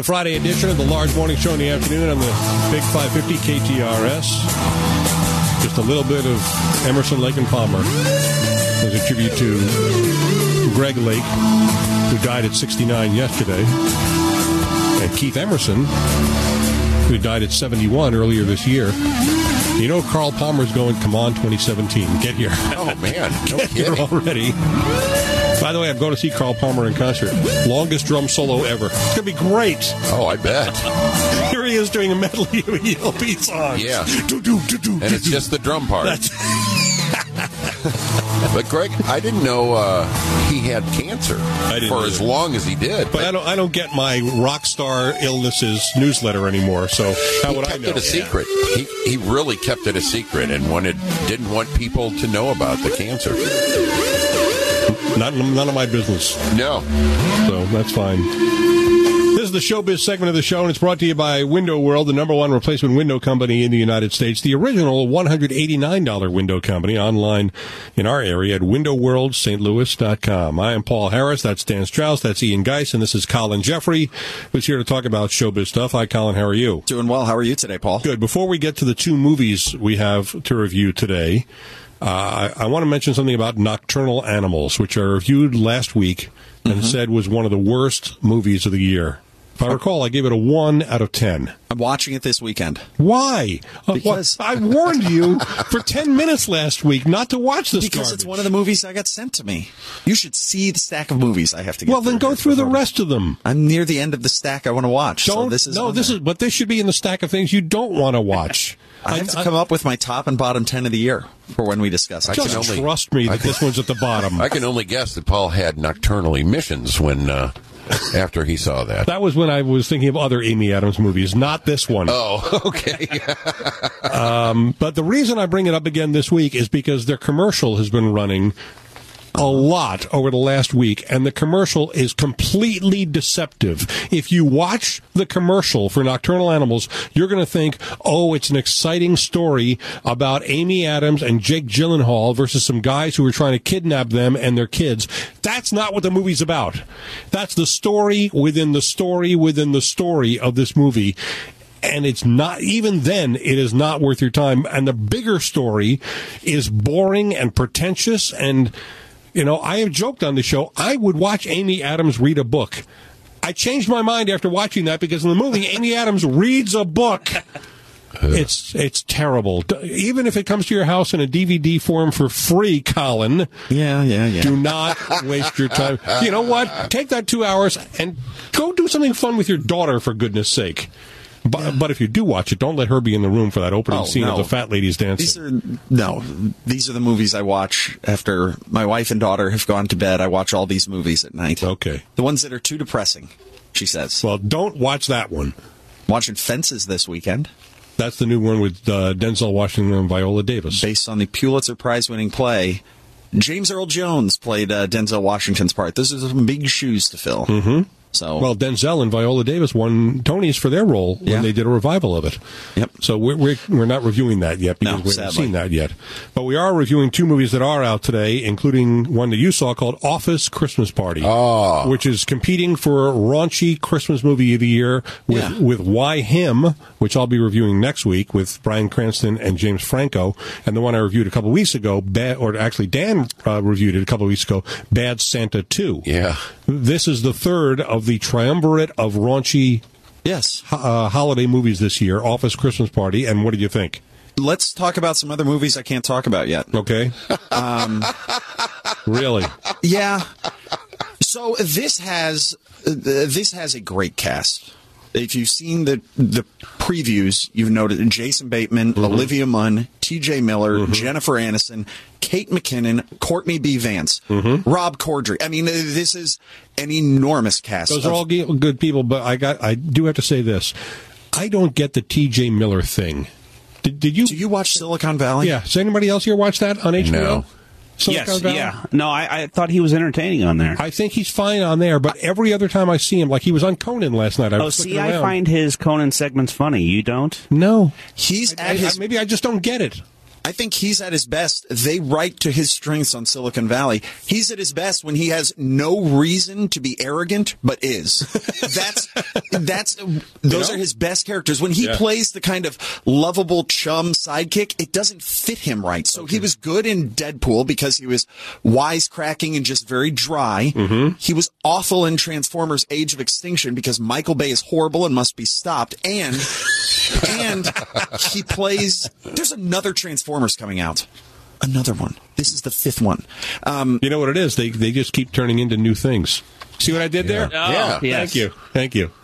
the Friday edition of the Large Morning Show in the afternoon on the Big 550 KTRS. Just a little bit of Emerson, Lake and Palmer as a tribute to Greg Lake, who died at 69 yesterday, and Keith Emerson, who died at 71 earlier this year. You know, Carl Palmer's going, come on, 2017. Get here. Oh, man. No Get here kidding. already. By the way, I'm going to see Carl Palmer in concert. Longest drum solo ever. It's going to be great. Oh, I bet. Here he is doing a medley of ELP songs. Yeah. And And it's just the drum part. But Greg, I didn't know he had cancer for as long as he did. But I don't get my rock star illnesses newsletter anymore. So how would I know? He kept it a secret. He really kept it a secret and didn't want people to know about the cancer. None of my business. No. So that's fine. This is the Showbiz segment of the show, and it's brought to you by Window World, the number one replacement window company in the United States. The original $189 window company online in our area at windowworldstlouis.com. I am Paul Harris. That's Dan Strauss. That's Ian Geis. And this is Colin Jeffrey, who's here to talk about showbiz stuff. Hi, Colin. How are you? Doing well. How are you today, Paul? Good. Before we get to the two movies we have to review today, I want to mention something about Nocturnal Animals, which I reviewed last week and said was one of the worst movies of the year. If I recall, I gave it a 1 out of 10. I'm watching it this weekend. Why? Because I warned you for 10 minutes last week not to watch this Because garbage. it's one of the movies that got sent to me. You should see the stack of movies I have to get Well, then go through the before- rest of them. I'm near the end of the stack I want to watch. Don't, so this is but this should be in the stack of things you don't want to watch. I have to come up with my top and bottom 10 of the year for when we discuss it. Just trust me that this one's at the bottom. I can only guess that Paul had nocturnal emissions when after he saw that. That was when I was thinking of other Amy Adams movies, not this one. Oh, okay. But the reason I bring it up again this week is because their commercial has been running a lot over the last week, and the commercial is completely deceptive. If you watch the commercial for Nocturnal Animals, you're going to think, oh, it's an exciting story about Amy Adams and Jake Gyllenhaal versus some guys who are trying to kidnap them and their kids. That's not what the movie's about. That's the story within the story within the story of this movie. And it's not, even then, it is not worth your time. And the bigger story is boring and pretentious. And, you know, I have joked on the show, I would watch Amy Adams read a book. I changed my mind after watching that because in the movie, Amy Adams reads a book. It's terrible. Even if it comes to your house in a DVD form for free, Colin. Yeah. Do not waste your time. You know what? Take that 2 hours and go do something fun with your daughter, for goodness sake. But if you do watch it, don't let her be in the room for that opening scene of the fat ladies dancing. These are the movies I watch after my wife and daughter have gone to bed. I watch all these movies at night. Okay. The ones that are too depressing, she says. Well, don't watch that one. Watching Fences this weekend. That's the new one with Denzel Washington and Viola Davis. Based on the Pulitzer Prize-winning play, James Earl Jones played Denzel Washington's part. This is some big shoes to fill. Mm-hmm. So, well, Denzel and Viola Davis won Tonys for their role when they did a revival of it. Yep. So we're not reviewing that yet because we haven't seen that yet. But we are reviewing two movies that are out today, including one that you saw called Office Christmas Party, which is competing for raunchy Christmas movie of the year with Why Him, which I'll be reviewing next week with Bryan Cranston and James Franco, and the one I reviewed a couple of weeks ago, Dan reviewed it a couple of weeks ago, Bad Santa 2. Yeah. This is the third of the triumvirate of raunchy holiday movies this year, Office Christmas Party, and what did you think? Let's talk about some other movies I can't talk about yet. Okay. Really? Yeah. So this has a great cast. If you've seen the previews, you've noted Jason Bateman, Olivia Munn, T.J. Miller, Jennifer Aniston, Kate McKinnon, Courtney B. Vance, Rob Corddry. I mean, this is an enormous cast. Those are all good people, but I do have to say this. I don't get the T.J. Miller thing. Did you? Do you watch Silicon Valley? Yeah. Does anybody else here watch that on HBO? No. Silicon Valley? Yeah. No, I thought he was entertaining on there. I think he's fine on there, but every other time I see him, like he was on Conan last night. I find his Conan segments funny. You don't? No. He's maybe I just don't get it. I think he's at his best. They write to his strengths on Silicon Valley. He's at his best when he has no reason to be arrogant, but is. Those are his best characters. When he plays the kind of lovable chum sidekick, it doesn't fit him right. So he was good in Deadpool because he was wisecracking and just very dry. Mm-hmm. He was awful in Transformers: Age of Extinction because Michael Bay is horrible and must be stopped. And he plays. There's another Transformers coming out. Another one. This is the 5th one. You know what it is? They just keep turning into new things. See what I did there? Yeah. Yes. Thank you.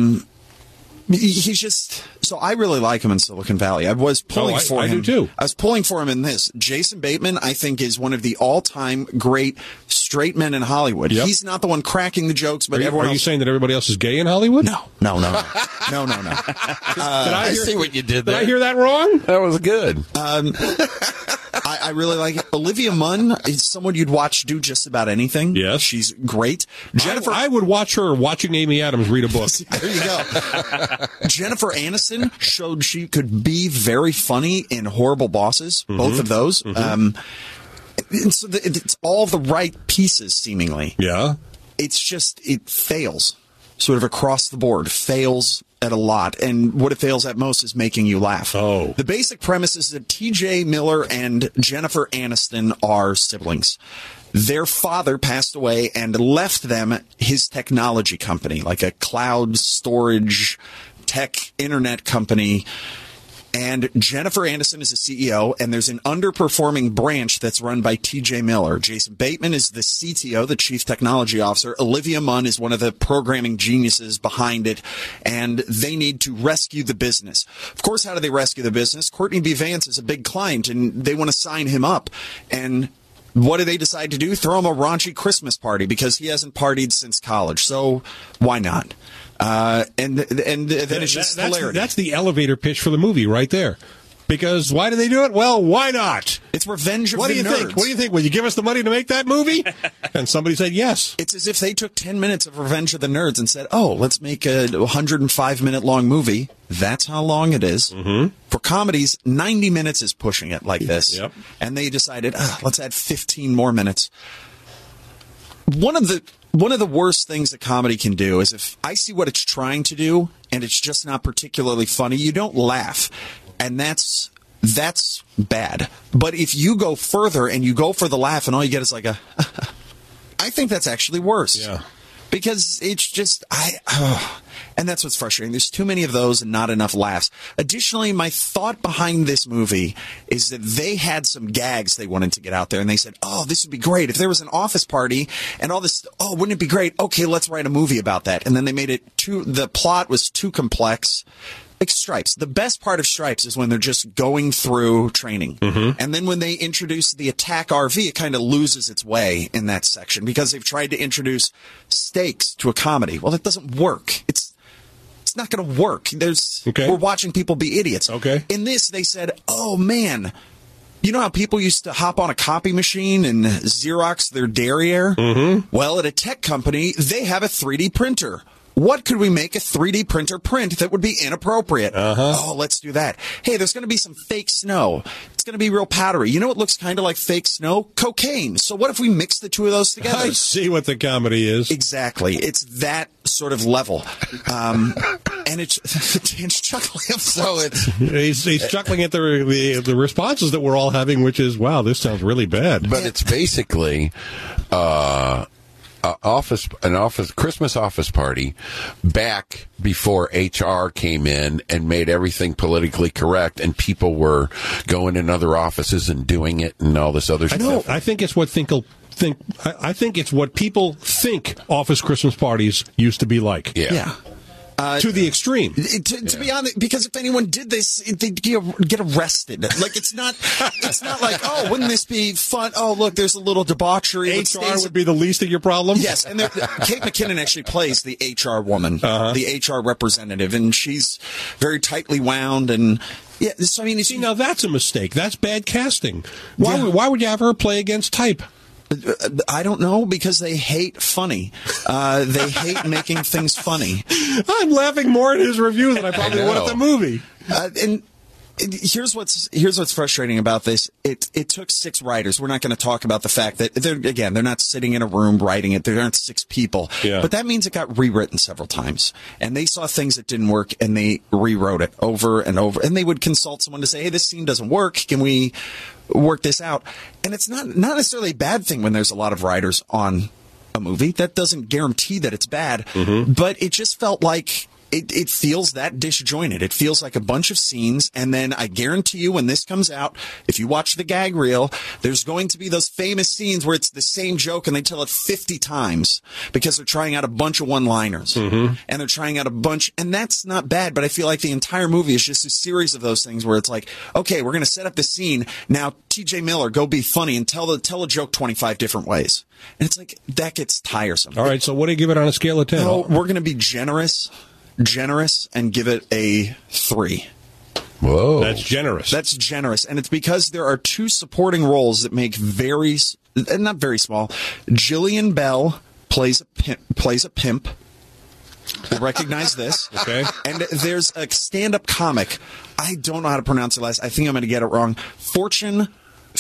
He's just so I really like him in Silicon Valley. I was pulling for him. I do too. I was pulling for him in this. Jason Bateman, I think, is one of the all-time great straight men in Hollywood. Yep. He's not the one cracking the jokes, but everyone else. Are you saying that everybody else is gay in Hollywood? No. I see what you did there. Did I hear that wrong? That was good. I really like it. Olivia Munn is someone you'd watch do just about anything. Yes. She's great. Jennifer, I would watch her watching Amy Adams read a book. There you go. Jennifer Aniston showed she could be very funny in Horrible Bosses, both of those. Mm-hmm. And so it's all the right pieces, seemingly. Yeah. It's just, it fails. Sort of across the board. Fails at a lot. And what it fails at most is making you laugh. Oh. The basic premise is that T.J. Miller and Jennifer Aniston are siblings. Their father passed away and left them his technology company, like a cloud storage tech internet company. And Jennifer Aniston is the CEO, and there's an underperforming branch that's run by T.J. Miller. Jason Bateman is the CTO, the Chief Technology Officer. Olivia Munn is one of the programming geniuses behind it, and they need to rescue the business. Of course, how do they rescue the business? Courtney B. Vance is a big client, and they want to sign him up. And what do they decide to do? Throw him a raunchy Christmas party because he hasn't partied since college. So why not? And then it's just hilarity. That's the elevator pitch for the movie right there. Because why do they do it? Well, why not? It's Revenge of the Nerds. What do you think? Will you give us the money to make that movie? And somebody said yes. It's as if they took 10 minutes of Revenge of the Nerds and said, oh, let's make a 105-minute long movie. That's how long it is. Mm-hmm. For comedies, 90 minutes is pushing it like this. Yep. And they decided, let's add 15 more minutes. One of the worst things that comedy can do is if I see what it's trying to do and it's just not particularly funny, you don't laugh. And that's bad. But if you go further and you go for the laugh and all you get is like a I think that's actually worse. Yeah. Because it's just and that's what's frustrating. There's too many of those and not enough laughs. Additionally, my thought behind this movie is that they had some gags they wanted to get out there, and they said, oh, this would be great. If there was an office party and all this, oh, wouldn't it be great? Okay, let's write a movie about that. And then they made it the plot was too complex. Like Stripes. The best part of Stripes is when they're just going through training. Mm-hmm. And then when they introduce the attack RV, it kind of loses its way in that section because they've tried to introduce stakes to a comedy. Well, that doesn't work. It's not going to work. We're watching people be idiots. Okay. In this, they said, oh, man, you know how people used to hop on a copy machine and Xerox their derriere? Mm-hmm. Well, at a tech company, they have a 3D printer. What could we make a 3D printer print that would be inappropriate? Oh, let's do that. Hey, there's going to be some fake snow. It's going to be real powdery. You know what looks kind of like fake snow? Cocaine. So what if we mix the two of those together? I see what the comedy is. Exactly. It's that sort of level. And it's chuckling. So he's chuckling at the responses that we're all having, which is, wow, this sounds really bad. But it's basically Christmas office party back before HR came in and made everything politically correct, and people were going in other offices and doing it and all this other stuff. I think it's what I think it's what people think office Christmas parties used to be like. Yeah. To the extreme. To be honest, because if anyone did this, they'd get arrested. Like, it's not like, oh, wouldn't this be fun? Oh, look, there's a little debauchery. HR would be the least of your problems? Yes, and Kate McKinnon actually plays the HR woman, the HR representative, and she's very tightly wound and... Yeah, so, I mean, see, now that's a mistake. That's bad casting. Why would you have her play against type? I don't know, because they hate funny. They hate making things funny. I'm laughing more at his review than I probably would at the movie. And Here's what's frustrating about this. It took 6 writers. We're not going to talk about the fact that they're not sitting in a room writing it. There aren't 6 people. Yeah. But that means it got rewritten several times. And they saw things that didn't work and they rewrote it over and over. And they would consult someone to say, hey, this scene doesn't work. Can we work this out? And it's not necessarily a bad thing when there's a lot of writers on a movie. That doesn't guarantee that it's bad. Mm-hmm. But it just felt like it feels that disjointed. It feels like a bunch of scenes, and then I guarantee you when this comes out, if you watch the gag reel, there's going to be those famous scenes where it's the same joke and they tell it 50 times because they're trying out a bunch of one-liners. Mm-hmm. And they're trying out a bunch, and that's not bad, but I feel like the entire movie is just a series of those things where it's like, okay, we're going to set up the scene. Now, TJ Miller, go be funny and tell a joke 25 different ways. And it's like, that gets tiresome. All right, so what do you give it on a scale of 10? No, we're going to be generous and give it a 3. Whoa. That's generous. That's generous. And it's because there are 2 supporting roles that make not very small. Jillian Bell plays a pimp. You'll recognize this. Okay. And there's a stand-up comic. I don't know how to pronounce it last. I think I'm going to get it wrong. Fortune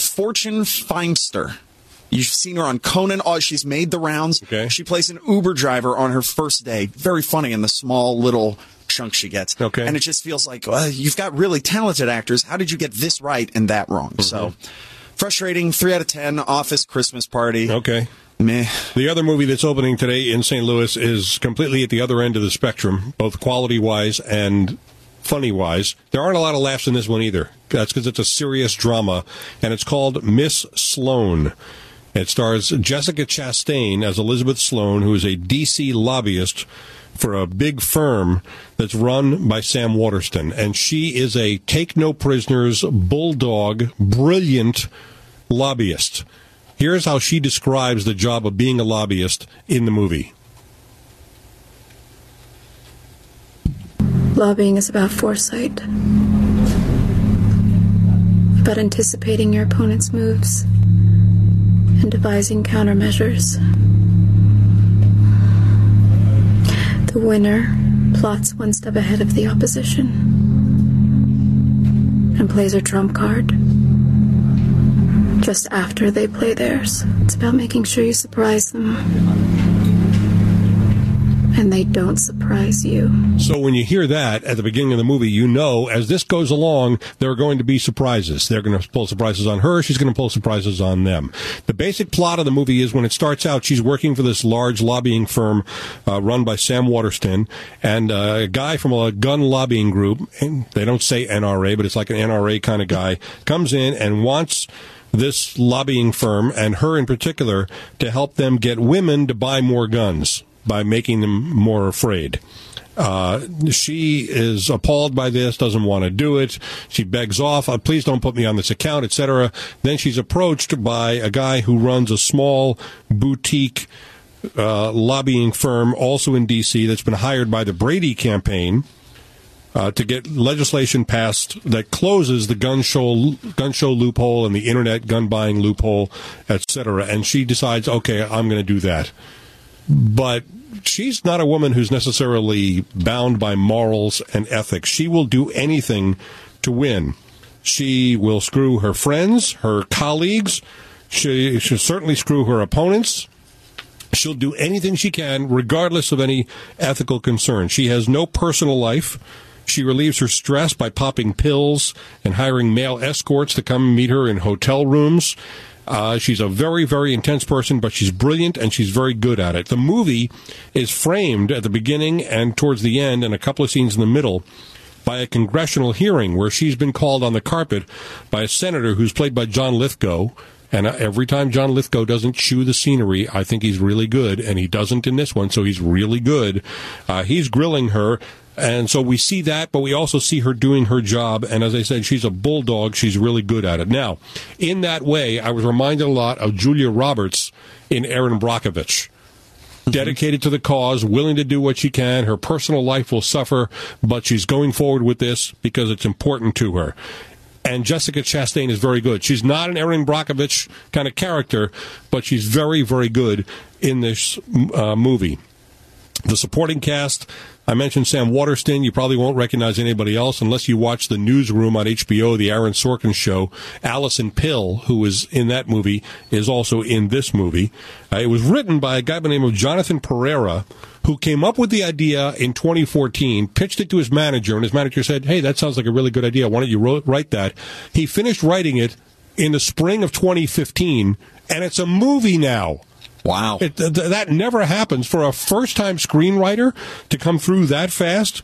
Feimster. You've seen her on Conan. Oh, she's made the rounds. Okay. She plays an Uber driver on her first day. Very funny in the small little chunk she gets. Okay. And it just feels like, you've got really talented actors. How did you get this right and that wrong? Mm-hmm. So, frustrating. 3 out of 10. Office Christmas Party. Okay. Meh. The other movie that's opening today in St. Louis is completely at the other end of the spectrum, both quality-wise and funny-wise. There aren't a lot of laughs in this one either. That's because it's a serious drama, and it's called Miss Sloane. It stars Jessica Chastain as Elizabeth Sloane, who is a D.C. lobbyist for a big firm that's run by Sam Waterston. And she is a take-no-prisoners, bulldog, brilliant lobbyist. Here's how she describes the job of being a lobbyist in the movie. Lobbying is about foresight, about anticipating your opponent's moves and devising countermeasures. The winner plots one step ahead of the opposition and plays her trump card just after they play theirs. It's about making sure you surprise them and they don't surprise you. So when you hear that at the beginning of the movie, you know as this goes along, there are going to be surprises. They're going to pull surprises on her. She's going to pull surprises on them. The basic plot of the movie is when it starts out, she's working for this large lobbying firm run by Sam Waterston, and a guy from a gun lobbying group, and they don't say NRA, but it's like an NRA kind of guy, comes in and wants this lobbying firm, and her in particular, to help them get women to buy more guns by making them more afraid. She is appalled by this, doesn't want to do it. She begs off, please don't put me on this account, etc. Then she's approached by a guy who runs a small boutique lobbying firm, also in D.C., that's been hired by the Brady campaign to get legislation passed that closes the gun show loophole and the internet gun buying loophole, etc. And she decides, okay, I'm going to do that. But she's not a woman who's necessarily bound by morals and ethics. She will do anything to win. She will screw her friends, her colleagues. She'll certainly screw her opponents. She'll do anything she can, regardless of any ethical concern. She has no personal life. She relieves her stress by popping pills and hiring male escorts to come meet her in hotel rooms. She's a very, very intense person, but she's brilliant and she's very good at it. The movie is framed at the beginning and towards the end and a couple of scenes in the middle by a congressional hearing where she's been called on the carpet by a senator who's played by John Lithgow. And every time John Lithgow doesn't chew the scenery, I think he's really good, and he doesn't in this one, so he's really good. He's grilling her. And so we see that, but we also see her doing her job. And as I said, she's a bulldog. She's really good at it. Now, in that way, I was reminded a lot of Julia Roberts in Erin Brockovich. Dedicated to the cause, willing to do what she can. Her personal life will suffer, but she's going forward with this because it's important to her. And Jessica Chastain is very good. She's not an Erin Brockovich kind of character, but she's very, very good in this movie. The supporting cast, I mentioned Sam Waterston. You probably won't recognize anybody else unless you watch The Newsroom on HBO, the Aaron Sorkin show. Allison Pill, who was in that movie, is also in this movie. It was written by a guy by the name of Jonathan Pereira, who came up with the idea in 2014, pitched it to his manager, and his manager said, hey, that sounds like a really good idea. Why don't you write that? He finished writing it in the spring of 2015, and it's a movie now. Wow. That never happens for a first-time screenwriter to come through that fast.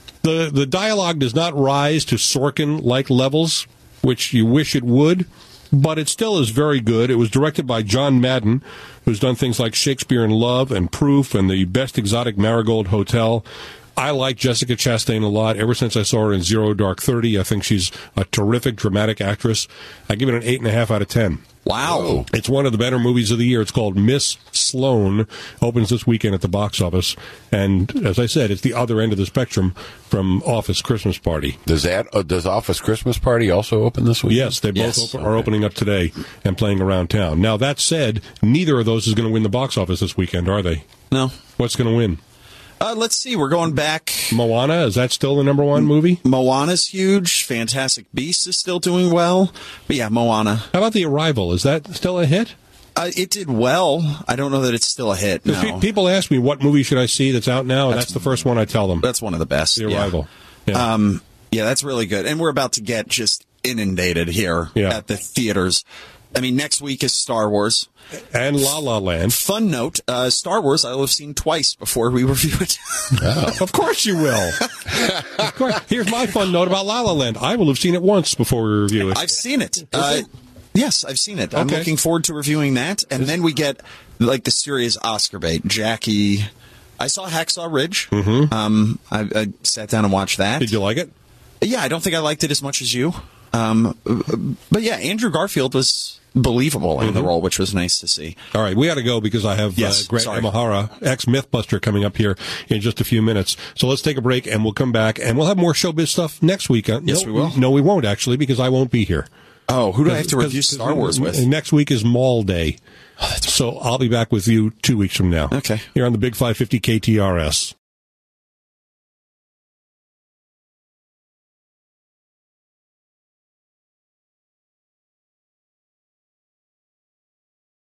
The dialogue does not rise to Sorkin-like levels, which you wish it would, but it still is very good. It was directed by John Madden, who's done things like Shakespeare in Love and Proof and The Best Exotic Marigold Hotel. I like Jessica Chastain a lot. Ever since I saw her in Zero Dark 30, I think she's a terrific dramatic actress. I give it an 8.5 out of 10. Wow. It's one of the better movies of the year. It's called Miss Sloane. Opens this weekend at the box office. And as I said, it's the other end of the spectrum from Office Christmas Party. Does Office Christmas Party also open this week? Yes, they both are opening up today and playing around town. Now, that said, neither of those is going to win the box office this weekend, are they? No. What's going to win? Let's see. We're going back. Moana, is that still the number one movie? Moana's huge. Fantastic Beasts is still doing well. But yeah, Moana. How about The Arrival? Is that still a hit? It did well. I don't know that it's still a hit. No. People ask me, what movie should I see that's out now? And that's the first one I tell them. That's one of the best. The Arrival. Yeah. Yeah, that's really good. And we're about to get just inundated here at the theaters. I mean, next week is Star Wars. And La La Land. Fun note, Star Wars I will have seen twice before we review it. Of course you will. Of course. Here's my fun note about La La Land. I will have seen it once before we review it. I've seen it. Yes, I've seen it. I'm looking forward to reviewing that. And then we get, like, the serious Oscar bait. Jackie. I saw Hacksaw Ridge. Mm-hmm. I sat down and watched that. Did you like it? Yeah, I don't think I liked it as much as you. But yeah, Andrew Garfield was believable in the role, which was nice to see. All right, we got to go because I have Grant Imahara, ex-Mythbuster, coming up here in just a few minutes. So let's take a break, and we'll come back, and we'll have more showbiz stuff next week. Yes, we will. No, we won't, actually, because I won't be here. Oh, who do I have to review Star Wars with? Next week is Mall Day. So I'll be back with you 2 weeks from now. Okay. Here on the Big 550 KTRS.